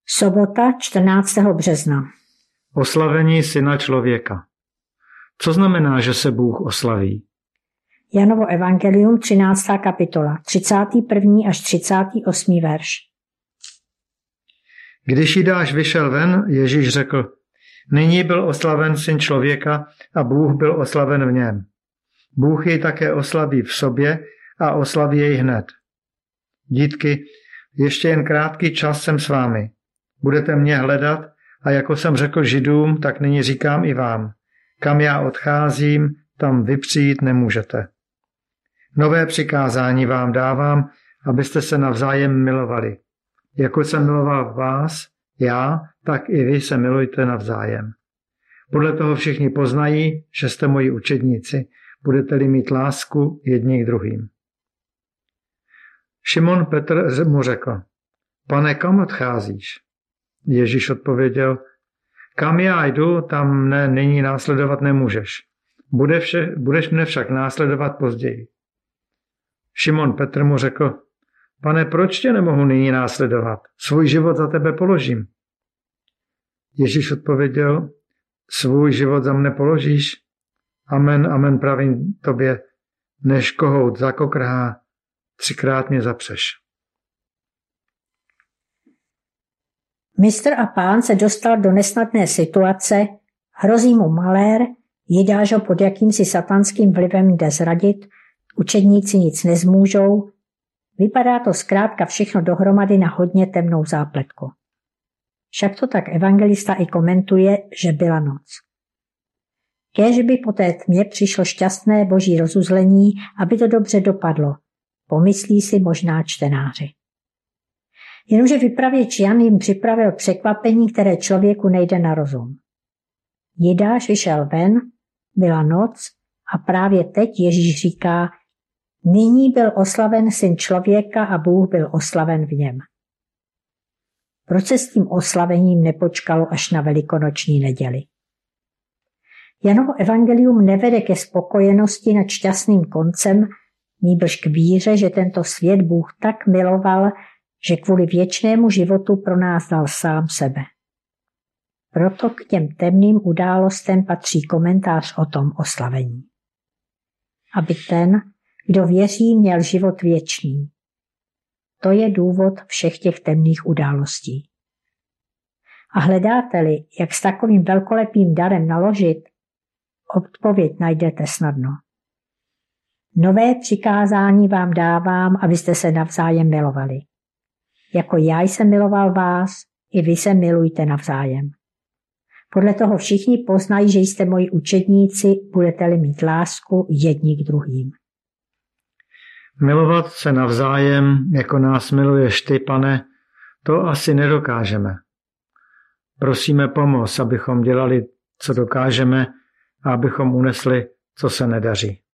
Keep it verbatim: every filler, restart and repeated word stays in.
Sobota čtrnáctého března. Oslavení Syna člověka. Co znamená, že se Bůh oslaví? Janovo evangelium, třináctá kapitola, třicátý první až třicátý osmý verš. Když Jidáš vyšel ven, Ježíš řekl, nyní byl oslaven Syn člověka a Bůh byl oslaven v něm. Bůh jej také oslaví v sobě a oslaví jej hned. Dítky, ještě jen krátký čas jsem s vámi. Budete mě hledat a jako jsem řekl Židům, tak nyní říkám i vám. Kam já odcházím, tam vy přijít nemůžete. Nové přikázání vám dávám, abyste se navzájem milovali. Jako jsem miloval vás, já, tak i vy se milujte navzájem. Podle toho všichni poznají, že jste moji učedníci, budete-li mít lásku jedni k druhým. Šimon Petr mu řekl, pane, kam odcházíš? Ježíš odpověděl, kam já jdu, tam mne nyní následovat nemůžeš. Bude vše, budeš mne však následovat později. Šimon Petr mu řekl, pane, proč tě nemohu nyní následovat? Svůj život za tebe položím. Ježíš odpověděl, svůj život za mne položíš? Amen, amen, pravím tobě, než kohout zakokrhá, třikrát mě zapřeš. Mistr a pán se dostal do nesnadné situace, hrozí mu malér, Jidáš ho pod jakýmsi satanským vlivem jde zradit, učedníci nic nezmůžou, vypadá to zkrátka všechno dohromady na hodně temnou zápletku. Však to tak evangelista i komentuje, že byla noc. Kéž by po té tmě přišlo šťastné boží rozuzlení, aby to dobře dopadlo, pomyslí si možná čtenáři. Jenomže vypravěč Jan jim připravil překvapení, které člověku nejde na rozum. Jidáš vyšel ven, byla noc a právě teď Ježíš říká, nyní byl oslaven Syn člověka a Bůh byl oslaven v něm. Proč se s tím oslavením nepočkalo až na velikonoční neděli? Janovo evangelium nevede ke spokojenosti nad šťastným koncem, nýbrž k víře, že tento svět Bůh tak miloval, že kvůli věčnému životu pro nás dal sám sebe. Proto k těm temným událostem patří komentář o tom oslavení. Aby ten, kdo věří, měl život věčný. To je důvod všech těch temných událostí. A hledáte-li, jak s takovým velkolepým darem naložit, odpověď najdete snadno. Nové přikázání vám dávám, abyste se navzájem milovali. Jako já jsem miloval vás, i vy se milujte navzájem. Podle toho všichni poznají, že jste moji učedníci, budete-li mít lásku jedni k druhým. Milovat se navzájem, jako nás miluješ ty, pane, to asi nedokážeme. Prosíme pomoc, abychom dělali, co dokážeme, a abychom unesli, co se nedaří.